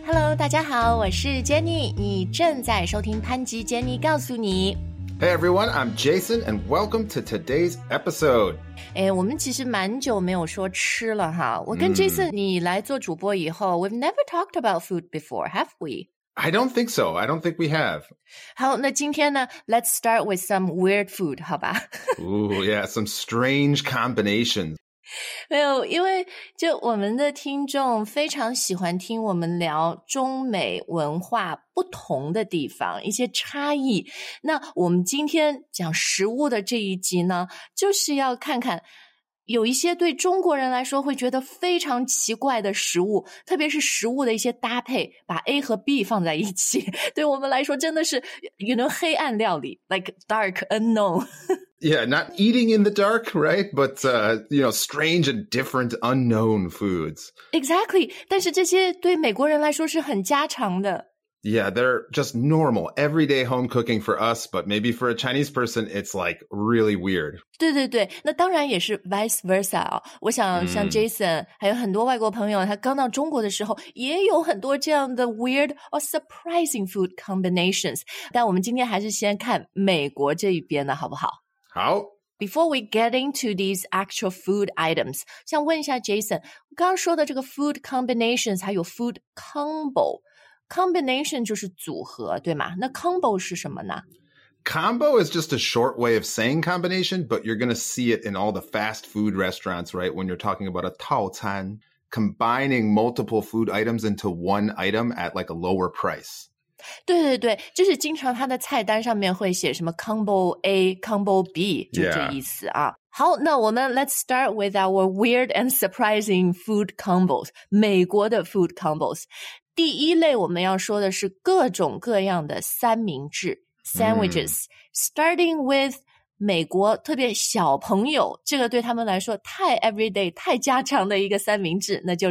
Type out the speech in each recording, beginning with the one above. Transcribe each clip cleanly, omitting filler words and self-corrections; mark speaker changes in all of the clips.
Speaker 1: Hello， 大家好，我是 Jenny， 你正在收听潘吉 Jenny 告诉你。
Speaker 2: Hey everyone, I'm Jason and welcome to today's episode.
Speaker 1: 我们其实蛮久没有说吃了哈。我跟 Jason 你来做主播以后 we've never talked about food before, have we?
Speaker 2: I don't think so. I don't think we have.
Speaker 1: 好，那今天呢 let's start with some weird food, 好吧
Speaker 2: Ooh, yeah, some strange combinations.
Speaker 1: 没有，因为就我们的听众非常喜欢听我们聊中美文化不同的地方，一些差异。那我们今天讲食物的这一集呢，就是要看看有一些对中国人来说会觉得非常奇怪的食物，特别是食物的一些搭配，把 A 和 B 放在一起，对我们来说真的是黑暗料理 like dark unknown
Speaker 2: Yeah, not eating in the dark, right? But, strange and different unknown foods.
Speaker 1: Exactly. 但是这些对美国人来说是很家常的。
Speaker 2: Yeah, they're just normal, everyday home cooking for us, but maybe for a Chinese person, it's like really weird.
Speaker 1: 对对对，那当然也是 vice versa 啊。我想像 Jason 还有很多外国朋友，他刚到中国的时候也有很多这样的 weird or surprising food combinations。但我们今天还是先看美国这一边的好不好？
Speaker 2: 好。
Speaker 1: Before we get into these actual food items, 想问一下 Jason， 刚刚说的这个 food combinations 还有 food combo。Combination 就是组合，对吗？那 combo 是什么呢？
Speaker 2: Combo is just a short way of saying combination, but you're going to see it in all the fast food restaurants, right? When you're talking about a 套餐, combining multiple food items into one item at like a lower price.
Speaker 1: 对对对，就是经常它的菜单上面会写什么 combo A、combo B， 就这意思啊。好，那我们 let's start with our weird and surprising food combos， 美国的 food combos。第一类我们要说的是各种各样的三明治 sandwiches，starting with 美国特别小朋友，这个对他们来说太 everyday 太家常的一个三明治，那就是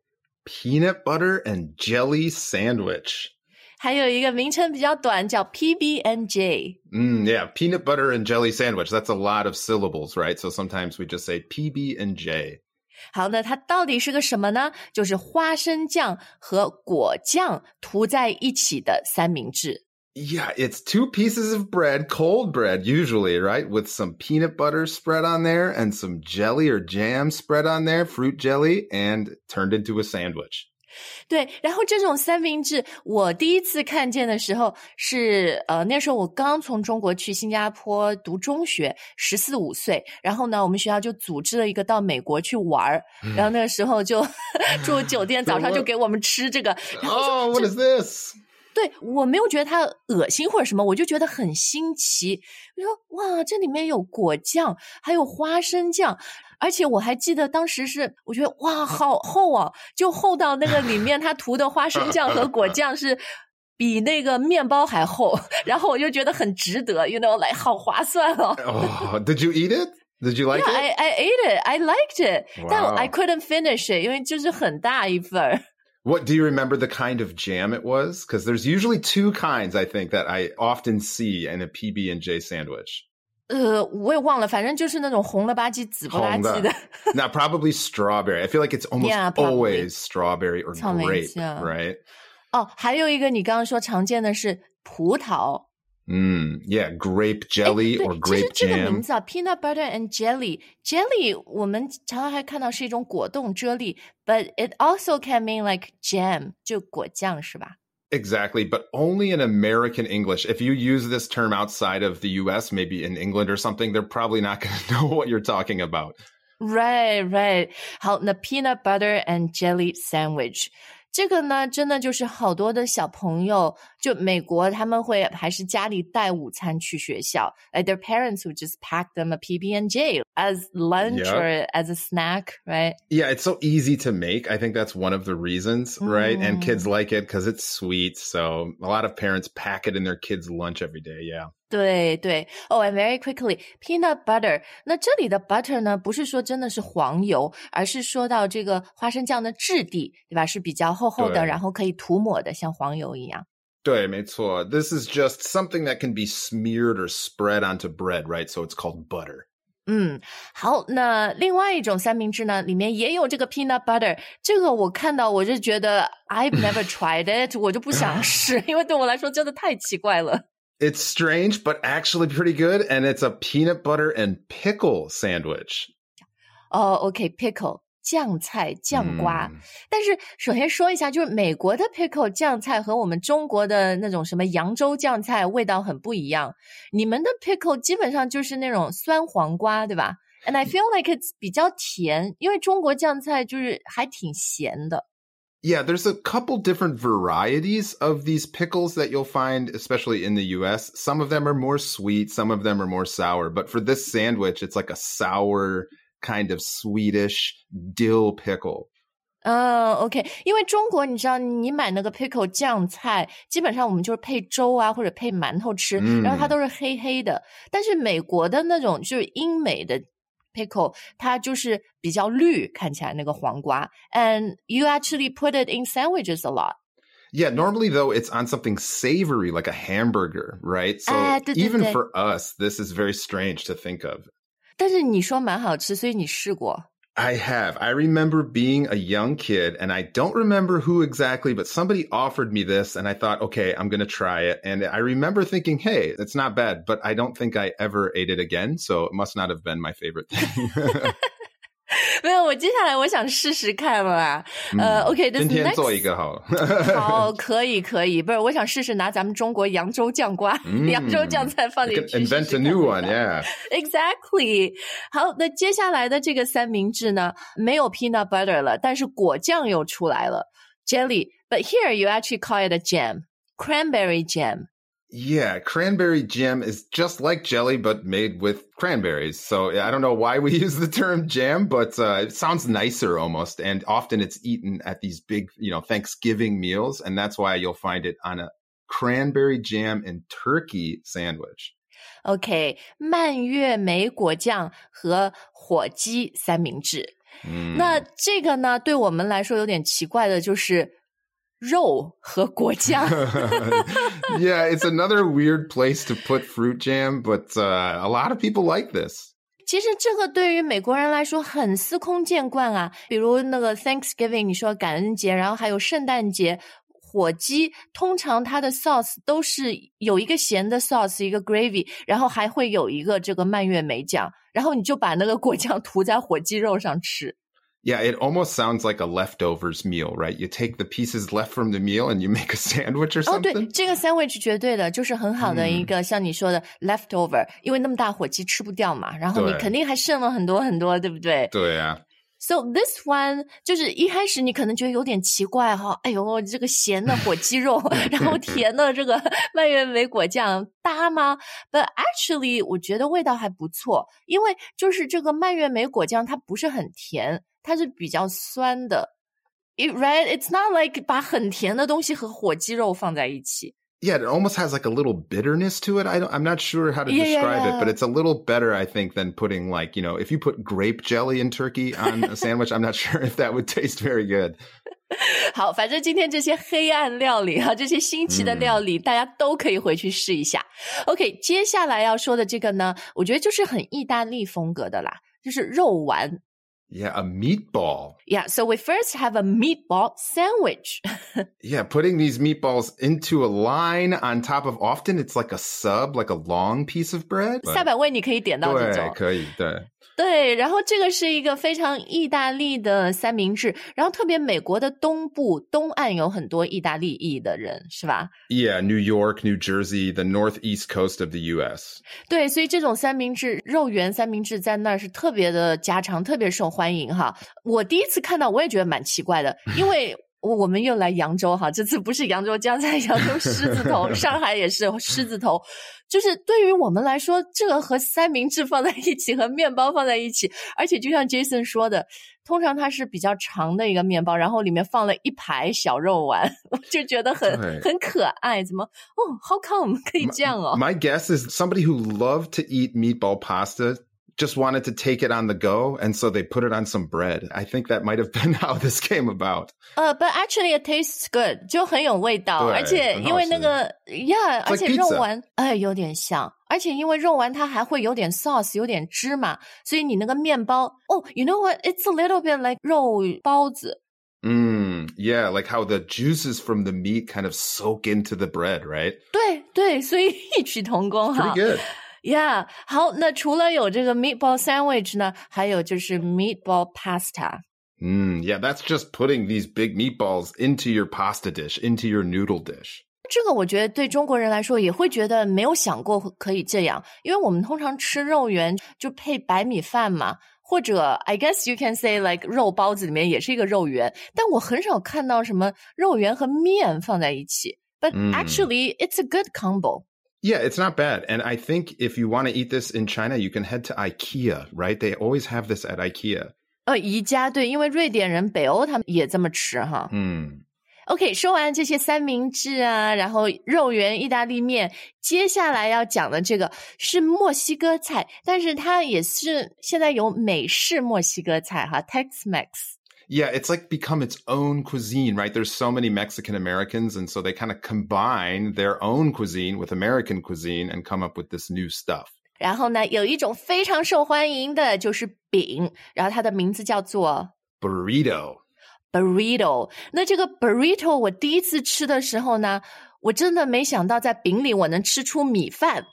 Speaker 2: peanut butter and jelly sandwich。
Speaker 1: 还有一个名称比较短叫 PB&J.
Speaker 2: Yeah, peanut butter and jelly sandwich. That's a lot of syllables, right? So sometimes we just say PB&J.
Speaker 1: 好，那它到底是个什么呢？就是花生酱和果酱涂在一起的三明治。
Speaker 2: Yeah, it's two pieces of bread, cold bread usually, right? With some peanut butter spread on there and some jelly or jam spread on there, fruit jelly, and turned into a sandwich.
Speaker 1: 对，然后这种三明治我第一次看见的时候是那时候我刚从中国去新加坡读中学14、15岁，然后呢我们学校就组织了一个到美国去玩，然后那个时候就住酒店，早上就给我们吃这个。
Speaker 2: Oh, what is this?
Speaker 1: 对，我没有觉得它恶心或者什么，我就觉得很新奇。我说哇，这里面有果酱，还有花生酱，而且我还记得当时是我觉得哇，好厚啊，就厚到那个里面它涂的花生酱和果酱是比那个面包还厚，然后我就觉得很值得 like 好划算哦。
Speaker 2: Oh, did you eat it? Did you like
Speaker 1: it? I ate it. I liked it.
Speaker 2: Wow.
Speaker 1: 但 I couldn't finish it, 因为就是很大一份。
Speaker 2: What do you remember the kind of jam it was? Because there's usually two kinds, I think, that I often see in a PB&J sandwich.
Speaker 1: 我也忘了，反正就是那种红了吧唧、紫不拉几的。
Speaker 2: Now, probably strawberry. I feel like it's almost always strawberry or grape, right?
Speaker 1: 哦，还有一个你刚刚说常见的是葡萄。
Speaker 2: Yeah, grape jelly or grape jam. 其实这个
Speaker 1: 名字啊 peanut butter and jelly 我们常常还看到是一种果冻啫喱 but it also can mean like jam 就果酱是吧？
Speaker 2: Exactly, but only in American English. If you use this term outside of the US, maybe in England or something, they're probably not going to know what you're talking about.
Speaker 1: Right. 好，那 peanut butter and jelly sandwich这个呢真的就是好多的小朋友就美国他们会还是家里带午餐去学校 like their parents would just pack them a PB&J as lunch or as a snack, right?
Speaker 2: Yeah, it's so easy to make. I think that's one of the reasons, right? And kids like it because it's sweet. So a lot of parents pack it in their kids' lunch every day, yeah.
Speaker 1: 对对 Oh, and very quickly, peanut butter. 那这里的 butter 呢，不是说真的是黄油，而是说到这个花生酱的质地，对吧？是比较厚厚的，然后可以涂抹的，像黄油一样。
Speaker 2: 对，没错。This is just something that can be smeared or spread onto bread, right? So it's called butter.
Speaker 1: 好，那另外一种三明治呢，里面也有这个 peanut butter， 这个我看到我就觉得 I've never tried it， 我就不想试，因为对我来说真的太奇怪了。
Speaker 2: It's strange, but actually pretty good, and it's a peanut butter and pickle sandwich.
Speaker 1: OK, pickle. 酱菜酱瓜，但是首先说一下，就是美国的 pickle 酱菜和我们中国的那种什么扬州酱菜味道很不一样。你们的 pickle 基本上就是那种酸黄瓜，对吧？ And I feel like it's 比较甜，因为中国酱菜就是还挺咸的。
Speaker 2: Yeah, there's a couple different varieties of these pickles that you'll find, especially in the US. Some of them are more sweet, some of them are more sour. But for this sandwich, it's like a sour kind of Swedish dill pickle.
Speaker 1: OK， 因为中国你知道你买那个 pickle 酱菜基本上我们就是配粥啊或者配馒头吃，然后它都是黑黑的，但是美国的那种就是英美的 pickle 它就是比较绿，看起来那个黄瓜 and you actually put it in sandwiches a lot.
Speaker 2: Yeah, normally though it's on something savory like a hamburger, right? So even for us, this is very strange to think of.
Speaker 1: 但是你说蛮好吃，所以你试过。
Speaker 2: I have. I remember being a young kid, and I don't remember who exactly, but somebody offered me this, and I thought, okay, I'm going to try it. And I remember thinking, hey, it's not bad, but I don't think I ever ate it again, so it must not have been my favorite thing.
Speaker 1: 没有，我接下来我想试试看啦。OK，
Speaker 2: 今天做一个好了。
Speaker 1: 好，可以，不是，我想试试拿咱们中国扬州酱瓜、扬州酱菜放进去。
Speaker 2: Invent a new one, yeah.
Speaker 1: Exactly. 好，那接下来的这个三明治呢，没有 peanut butter 了，但是果酱又出来了 ，jelly. But here you actually call it a jam, cranberry jam.Yeah,
Speaker 2: cranberry jam is just like jelly, but made with cranberries. So I don't know why we use the term jam, but it sounds nicer almost. And often it's eaten at these big, Thanksgiving meals. And that's why you'll find it on a cranberry jam and turkey sandwich.
Speaker 1: OK, 蔓越莓果酱和火鸡三明治。那这个呢，对我们来说有点奇怪的就是肉和果酱。
Speaker 2: Yeah, it's another weird place to put fruit jam, but a lot of people like this.
Speaker 1: 其实这个对于美国人来说很司空见惯啊，比如那个 Thanksgiving 你说感恩节，然后还有圣诞节，火鸡通常它的 sauce 都是有一个咸的 sauce， 一个 gravy， 然后还会有一个这个蔓越莓酱，然后你就把那个果酱涂在火鸡肉上吃。
Speaker 2: Yeah, it almost sounds like a leftovers meal, right? You take the pieces left from the meal and you make a sandwich or something.
Speaker 1: 对，这个 sandwich 绝对的就是很好的一个像你说的 leftover， 因为那么大火鸡吃不掉嘛，然后你肯定还剩了很多很多，对不对？
Speaker 2: 对啊。
Speaker 1: So this one 就是一开始你可能觉得有点奇怪哈，哎呦，这个咸的火鸡肉，然后甜的这个蔓越莓果酱搭吗？ But actually 我觉得味道还不错，因为就是这个蔓越莓果酱它不是很甜，它是比较酸的。Right? It's not like 把很甜的东西和火鸡肉放在一起。
Speaker 2: Yeah, it almost has like a little bitterness to it. I'm not sure how to describe it, but it's a little better, I think, than putting like, if you put grape jelly in turkey on a sandwich, I'm not sure if that would taste very good.
Speaker 1: 好，反正今天这些黑暗料理这些新奇的料理，大家都可以回去试一下。OK， 接下来要说的这个呢，我觉得就是很意大利风格的啦，就是肉丸。
Speaker 2: Yeah, a meatball.
Speaker 1: Yeah, so we first have a meatball sandwich.
Speaker 2: Yeah, putting these meatballs into a line on top of, often it's like a sub, like a long piece of bread.
Speaker 1: 下百味你可以点到这种。
Speaker 2: 对，可以，对。
Speaker 1: 对，然后这个是一个非常意大利的三明治，然后特别美国的东部东岸有很多意大利裔的人，是吧？
Speaker 2: Yeah, New York, New Jersey, the northeast coast of the US.
Speaker 1: 对，所以这种三明治，肉圆三明治在那儿是特别的家常，特别受欢迎哈。我第一次看到我也觉得蛮奇怪的，因为我们又来扬州哈，这次不是扬州酱菜，扬州狮子头，上海也是狮子头。就是对于我们来说，这个和三明治放在一起，和面包放在一起，而且就像 Jason 说的，通常它是比较长的一个面包，然后里面放了一排小肉丸，我就觉得很可爱。怎么how come 可以这样哦？
Speaker 2: My guess is somebody who loved to eat meatball pasta just wanted to take it on the go, and so they put it on some bread. I think that might have been how this came about.
Speaker 1: But actually it tastes good, 就很有味道，而且因为那个 yeah， 而且肉丸有点像，而且因为肉丸它还会有点 sauce， 有点芝麻，所以你那个面包you know what? It's a little bit like 肉包子。
Speaker 2: Yeah, like how the juices from the meat kind of soak into the bread, right?
Speaker 1: 对，所以异曲同工哈。
Speaker 2: Pretty good.
Speaker 1: Yeah, 好，那除了有这个 meatball sandwich 呢，还有就是 meatball pasta.
Speaker 2: Yeah, that's just putting these big meatballs into your pasta dish, into your noodle dish.
Speaker 1: 这个我觉得对中国人来说也会觉得没有想过可以这样，因为我们通常吃肉圆就配白米饭嘛，或者 I guess you can say like 肉包子里面也是一个肉圆，但我很少看到什么肉圆和面放在一起。But actually, it's a good combo.
Speaker 2: Yeah, it's not bad. And I think if you want to eat this in China, you can head to IKEA, right? They always have this at IKEA.
Speaker 1: 宜家对，因为瑞典人北欧他们也这么吃哈。OK， 说完这些三明治啊，然后肉圆、意大利面，接下来要讲的这个是墨西哥菜，但是它也是现在有美式墨西哥菜哈 ，Tex-Mex。Yeah,
Speaker 2: it's like become its own cuisine, right? There's so many Mexican Americans, and so they kind of combine their own cuisine with American cuisine and come up with this new stuff.
Speaker 1: 然后呢，有一种非常受欢迎的就是饼，然后它的名字叫做 Burrito。那这个 burrito 我第一次吃的时候呢，我真的没想到在饼里我能吃出米饭。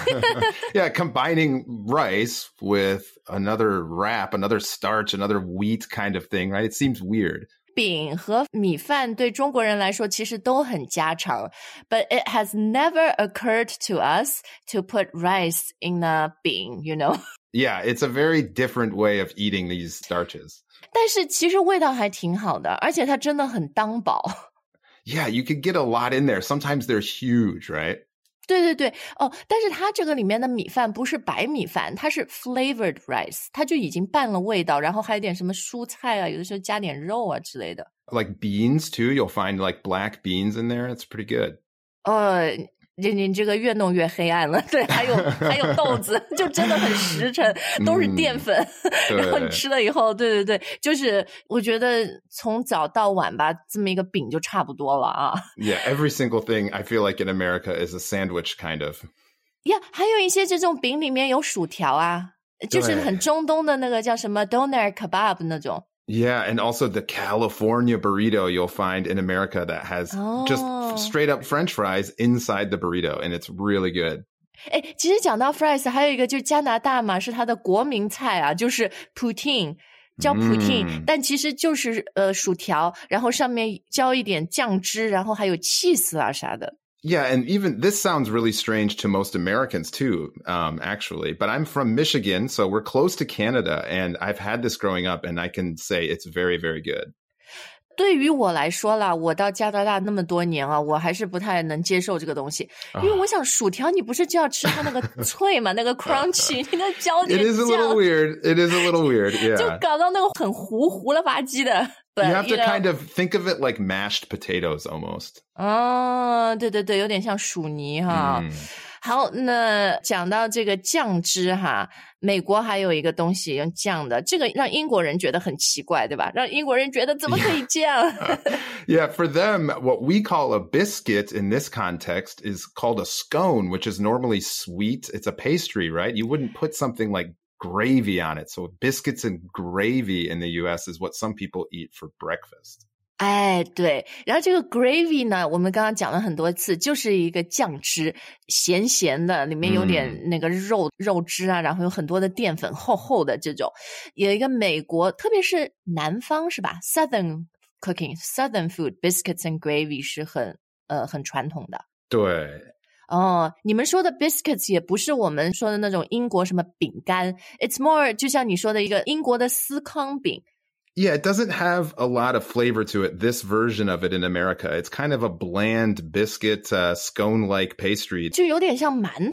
Speaker 2: Yeah, combining rice with another wrap, another starch, another wheat kind of thing, right? It seems weird.
Speaker 1: 饼和米饭对中国人来说其实都很家常 but it has never occurred to us to put rice in a 饼 you know?
Speaker 2: Yeah, it's a very different way of eating these starches.
Speaker 1: 但是其实味道还挺好的，而且它真的很当饱。
Speaker 2: Yeah, you can get a lot in there. Sometimes they're huge, right?
Speaker 1: 对但是它这个里面的米饭不是白米饭，它是 flavored rice， 它就已经拌了味道，然后还有点什么蔬菜啊，有的时候加点肉啊之类的。
Speaker 2: Like beans too, you'll find like black beans in there. It's pretty good.
Speaker 1: 你这个越弄越黑暗了，对，还有豆子，就真的很实诚，都是淀粉。然后你吃了以后，对，就是我觉得从早到晚吧，这么一个饼就差不多了啊。
Speaker 2: Yeah, every single thing I feel like in America is a sandwich kind of.
Speaker 1: Yeah, 还有一些这种饼里面有薯条啊，就是很中东的那个叫什么 doner kebab 那种。
Speaker 2: Yeah, and also the California burrito you'll find in America that has just straight up French fries inside the burrito, and it's really good.
Speaker 1: 其实讲到 fries 还有一个就是加拿大嘛，是它的国民菜啊，就是 poutine， 叫 poutine，但其实就是薯条，然后上面浇一点酱汁，然后还有 cheese 啊啥的。
Speaker 2: Yeah, and even this sounds really strange to most Americans too, actually. But I'm from Michigan, so we're close to Canada, and I've had this growing up, and I can say it's very, very good.
Speaker 1: 对于我来说啦，我到加拿大那么多年啊，我还是不太能接受这个东西，因为我想薯条你不是就要吃它那个脆嘛，那个 crunchy， 你那浇点酱。
Speaker 2: It is a little weird. It is a little weird. Yeah.
Speaker 1: 就搞到那个很糊了吧唧的。
Speaker 2: You have to kind of think of it like mashed potatoes almost.
Speaker 1: 对，有点像薯泥哈。好，那讲到这个酱汁哈，美国还有一个东西用酱的，这个让英国人觉得很奇怪，对吧？让英国人觉得怎么可以酱
Speaker 2: ？Yeah, for them, what we call a biscuit in this context is called a scone, which is normally sweet. It's a pastry, right? You wouldn't put something like gravy on it. So biscuits and gravy in the US is what some people eat for breakfast.
Speaker 1: 对，然后这个 gravy 呢，我们刚刚讲了很多次，就是一个酱汁，咸咸的，里面有点那个肉汁啊，然后有很多的淀粉，厚的这种。有一个美国，特别是南方是吧 ？Southern cooking, Southern food, biscuits and gravy 是很传统的。
Speaker 2: 对。
Speaker 1: 你们说的 biscuits 也不是我们说的那种英国什么饼干 ，it's more 就像你说的一个英国的司康饼。
Speaker 2: Yeah, it doesn't have a lot of flavor to it, this version of it in America. It's kind of a bland biscuit, scone-like pastry.
Speaker 1: 就有点像馒头。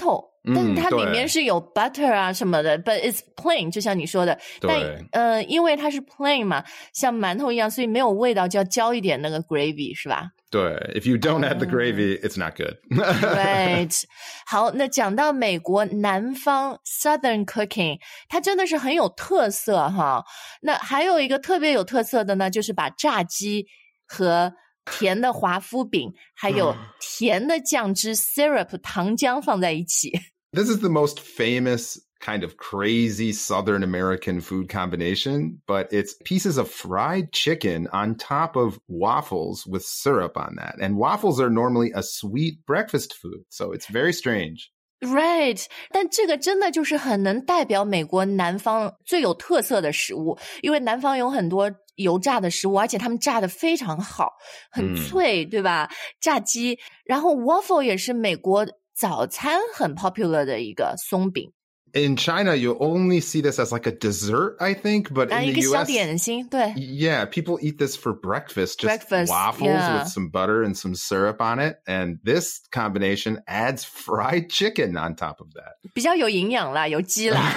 Speaker 1: 但它里面是有 butter 啊什么的 but it's plain 就像你说的但因为它是 plain 嘛像馒头一样所以没有味道就要浇一点那个 gravy 是吧
Speaker 2: 对 if you don't add the gravy it's not good
Speaker 1: Right 好那讲到美国南方 Southern cooking 它真的是很有特色哈那还有一个特别有特色的呢就是把炸鸡和甜的华夫饼还有甜的酱汁 syrup 糖浆放在一起
Speaker 2: This is the most famous kind of crazy Southern American food combination, but it's pieces of fried chicken on top of waffles with syrup on that. And waffles are normally a sweet breakfast food, so it's very strange.
Speaker 1: Right, 但这个真的就是很能代表美国南方最有特色的食物，因为南方有很多油炸的食物，而且他们炸得非常好，很脆，对吧？炸鸡，然后 waffle 也是美国早餐很 popular 的一个松饼。
Speaker 2: In China, you only see this as like a dessert, I think, but in the
Speaker 1: 一个小
Speaker 2: US,
Speaker 1: 点心，对
Speaker 2: yeah, people eat this for breakfast, just waffles with some butter and some syrup on it. And this combination adds fried chicken on top of that.
Speaker 1: 比较有营养啦，有鸡啦。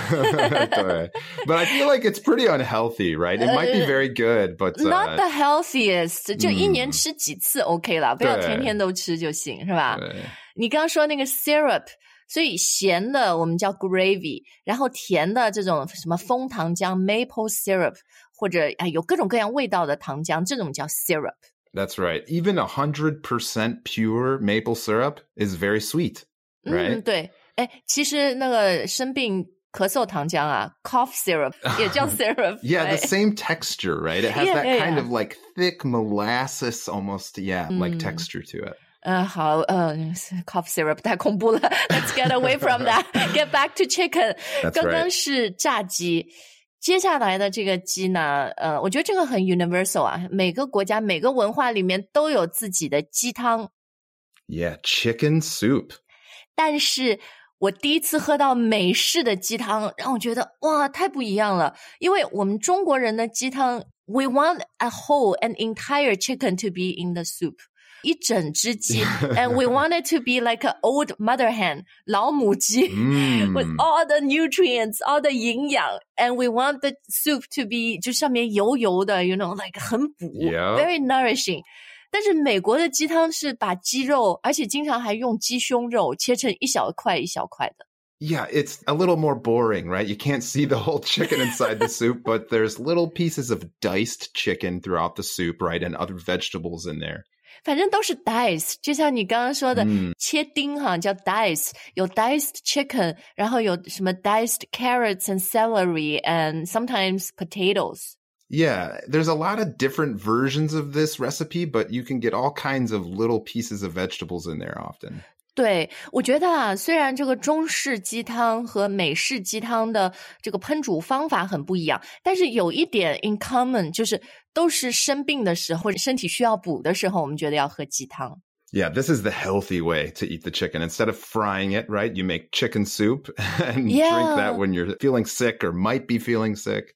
Speaker 2: But I feel like it's pretty unhealthy, right? It might be very good, but...
Speaker 1: Not the healthiest. 就一年吃几次 OK 啦，不要天天都吃就行，是吧？你刚刚说那个 syrup所以咸的我们叫 gravy 然后甜的这种什么枫糖浆 maple syrup 或者有各种各样味道的糖浆这种叫 syrup
Speaker 2: That's right. Even 100% pure maple syrup is very sweet, right?
Speaker 1: 对其实那个生病咳嗽糖浆啊 cough syrup 也叫 syrup
Speaker 2: Yeah, the same texture, right? It has that kind of like thick molasses almost, like texture to it.
Speaker 1: 好cough syrup 太恐怖了 Let's get away from that Get back to chicken 刚刚是炸鸡接下来的这个鸡呢我觉得这个很 universal 啊每个国家每个文化里面都有自己的鸡汤
Speaker 2: Yeah, chicken soup
Speaker 1: 但是我第一次喝到美式的鸡汤让我觉得哇太不一样了因为我们中国人的鸡汤 We want a whole an entire chicken to be in the soup一整只鸡 and we want it to be like an old mother hen 老母鸡 with all the nutrients all the 营养 and we want the soup to be 就上面油油的 you know like 很补 very nourishing 但是美国的鸡汤是把鸡肉而且经常还用鸡胸肉切成一小块一小块的
Speaker 2: Yeah, it's a little more boring, right? You can't see the whole chicken inside the soup, but there's little pieces of diced chicken throughout the soup, right? And other vegetables in there.
Speaker 1: 反正都是 dice 就像你刚刚说的切丁哈叫 dice 有 diced chicken 然后有什么 diced carrots and celery and sometimes potatoes
Speaker 2: Yeah, there's a lot of different versions of this recipe, but you can get all kinds of little pieces of vegetables in there often.
Speaker 1: 对我觉得啊虽然这个中式鸡汤和美式鸡汤的这个烹煮方法很不一样但是有一点 in common 就是都是生病的时候或者身体需要补的时候我们觉得要喝鸡汤
Speaker 2: Yeah, this is the healthy way to eat the chicken. Instead of frying it, right, you make chicken soup and drink that when you're feeling sick or might be feeling sick.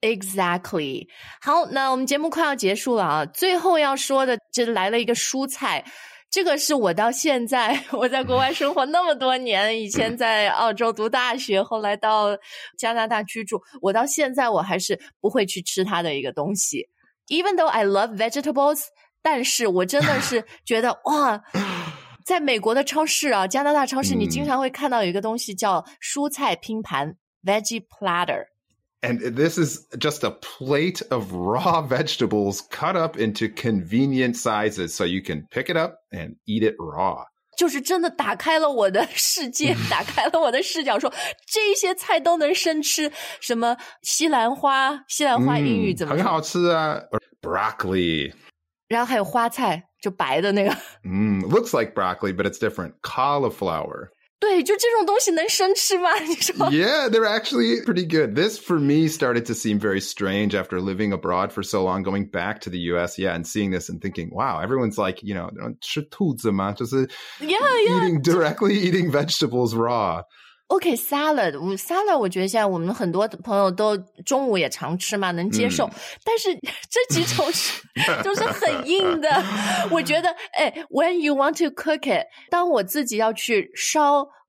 Speaker 1: Exactly. 好，那我们节目快要结束了啊最后要说的这来了一个蔬菜这个是我到现在我在国外生活那么多年以前在澳洲读大学后来到加拿大居住我到现在我还是不会去吃它的一个东西 Even though I love vegetables 但是我真的是觉得哇在美国的超市啊加拿大超市你经常会看到有一个东西叫蔬菜拼盘 Veggie platter
Speaker 2: And this is just a plate of raw vegetables cut up into convenient sizes so you can pick it up and eat it raw.
Speaker 1: 就是真的打开了我的世界打开了我的视角说这些菜都能生吃什么西兰花英语怎么说
Speaker 2: 很好吃啊 broccoli
Speaker 1: 然后还有花菜就白的那个
Speaker 2: looks like broccoli but it's different cauliflower
Speaker 1: 对就这种东西能生吃吗你说
Speaker 2: Yeah, they're actually pretty good. This, for me, started to seem very strange after living abroad for so long, going back to the U.S., and seeing this and thinking, wow, everyone's like, you know, 吃兔子吗? Just eating vegetables raw.
Speaker 1: OK, salad 我觉得现在我们很多朋友都中午也常吃嘛能接受但是这几种都是很硬的我觉得when you want to cook it 当我自己要去烧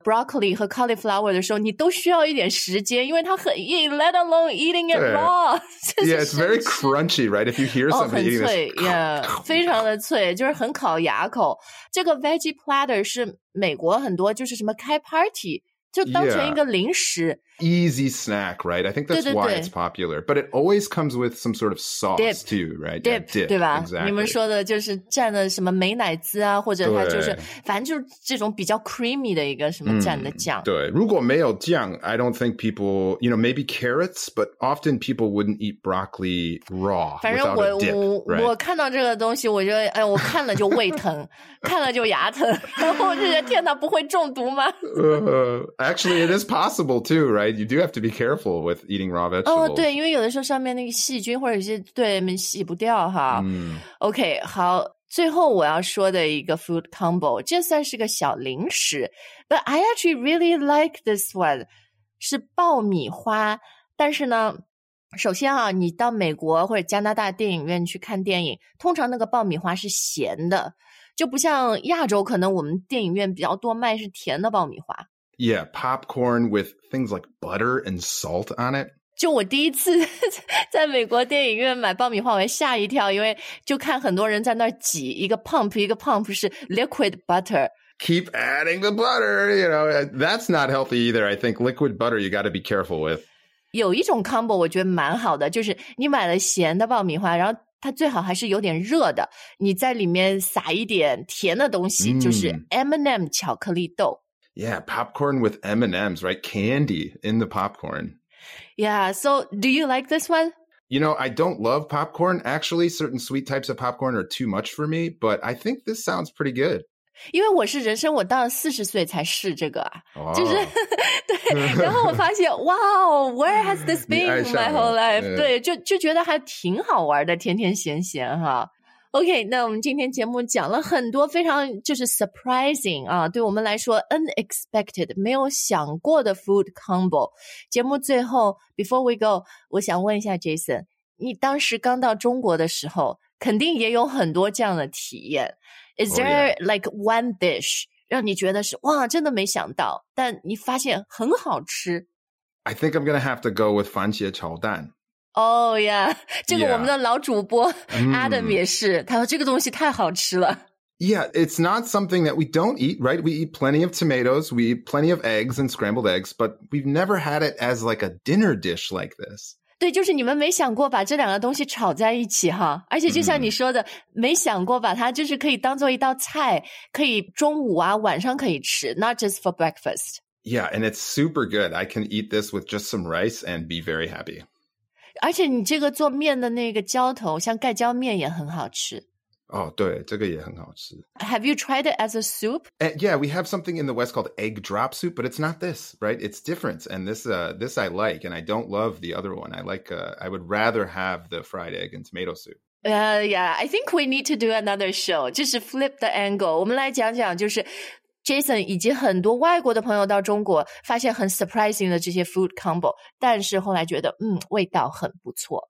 Speaker 1: broccoli 和 cauliflower 的时候，你都需要一点时间，因为它很硬 ，let alone eating it raw 。
Speaker 2: Yeah, it's very crunchy, right? If you hear somebody eating
Speaker 1: 很脆
Speaker 2: this,
Speaker 1: 非常的脆，就是很烤牙口。这个 veggie platter 是美国很多就是什么开 party 就当成一个零食。
Speaker 2: Easy snack, right? I think that's why it's popular. But it always comes with some sort of sauce too, right?
Speaker 1: Dip,
Speaker 2: Dip
Speaker 1: 对吧？
Speaker 2: exactly.
Speaker 1: 你们说的就是蘸的什么美乃滋啊，或者它就是反正就是这种比较 creamy 的一个什么蘸的酱。
Speaker 2: 对，如果没有酱 I don't think people, maybe carrots, but often people wouldn't eat broccoli raw
Speaker 1: 反正
Speaker 2: without a dip,
Speaker 1: 我看到这个东西，我觉得我看了就胃疼，看了就牙疼，然后我就觉得天哪，不会中毒吗
Speaker 2: ？Actually, it is possible too, right? You do have to be careful with eating raw vegetables.
Speaker 1: 对，因为有的时候上面那个细菌或者是对洗不掉哈。OK， 好，最后我要说的一个 food combo， 这算是个小零食 ，but I actually really like this one， 是爆米花。但是呢，首先啊，你到美国或者加拿大电影院去看电影，通常那个爆米花是咸的，就不像亚洲，可能我们电影院比较多卖是甜的爆米花。
Speaker 2: Yeah, popcorn with things like butter and salt on it.
Speaker 1: 就我第一次在美国电影院买爆米花，我还吓一跳，因为就看很多人在那儿挤一个 pump 是 liquid butter.
Speaker 2: Keep adding the butter, that's not healthy either. I think liquid butter you got to be careful with.
Speaker 1: 有一种 combo 我觉得蛮好的，就是你买了咸的爆米花，然后它最好还是有点热的，你在里面撒一点甜的东西，就是 M&M 巧克力豆。
Speaker 2: Yeah, popcorn with M&Ms, right? Candy in the popcorn.
Speaker 1: Yeah, so do you like this one?
Speaker 2: I don't love popcorn. Actually, certain sweet types of popcorn are too much for me, but I think this sounds pretty good.
Speaker 1: 因为我是人生我到了40岁才试这个啊，就是对，然后我发现wow, where has this been my whole life? 对，就觉得还挺好玩的，甜甜咸咸哈。OK， 那我们今天节目讲了很多非常就是 surprising 啊，对我们来说 unexpected 没有想过的 food combo。节目最后 before we go， 我想问一下 Jason， 你当时刚到中国的时候，肯定也有很多这样的体验。Is there like one dish 让你觉得是哇，真的没想到，但你发现很好吃？
Speaker 2: I think I'm gonna have to go with 番茄炒蛋。
Speaker 1: Oh yeah， 这个我们的老主播 Adam 也是，他说这个东西太好吃了。
Speaker 2: Yeah, it's not something that we don't eat, right? We eat plenty of tomatoes, we eat plenty of eggs and scrambled eggs, but we've never had it as like a dinner dish like this.
Speaker 1: 对，就是你们没想过把这两个东西炒在一起哈，而且就像你说的，没想过把它就是可以当做一道菜，可以中午啊晚上可以吃 ，not just for breakfast.
Speaker 2: Yeah, and it's super good. I can eat this with just some rice and be very happy.
Speaker 1: 而且你这个做面的那个浇头，像盖浇面也很好吃。
Speaker 2: 哦，对，这个也很好吃。
Speaker 1: Have you tried it as a soup?
Speaker 2: Yeah, we have something in the West called egg drop soup, but it's not this, right? It's different. And this I like, and I don't love the other one. I would rather have the fried egg and tomato soup.
Speaker 1: Yeah, I think we need to do another show. 就是 flip the angle. 我们来讲讲就是Jason 以及很多外国的朋友到中国发现很 surprising 的这些 food combo， 但是后来觉得味道很不错。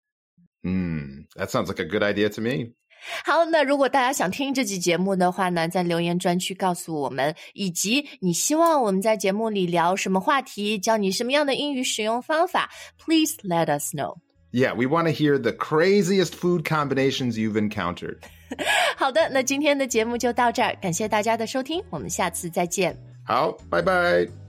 Speaker 2: That sounds like a good idea to me.
Speaker 1: 好，那如果大家想听这期节目的话呢，在留言专区告诉我们，以及你希望我们在节目里聊什么话题，教你什么样的英语使用方法 ，please let us know.
Speaker 2: Yeah, we want to hear the craziest food combinations you've encountered.
Speaker 1: 好的，那今天的节目就到这儿，感谢大家的收听，我们下次再见。
Speaker 2: 好，拜拜。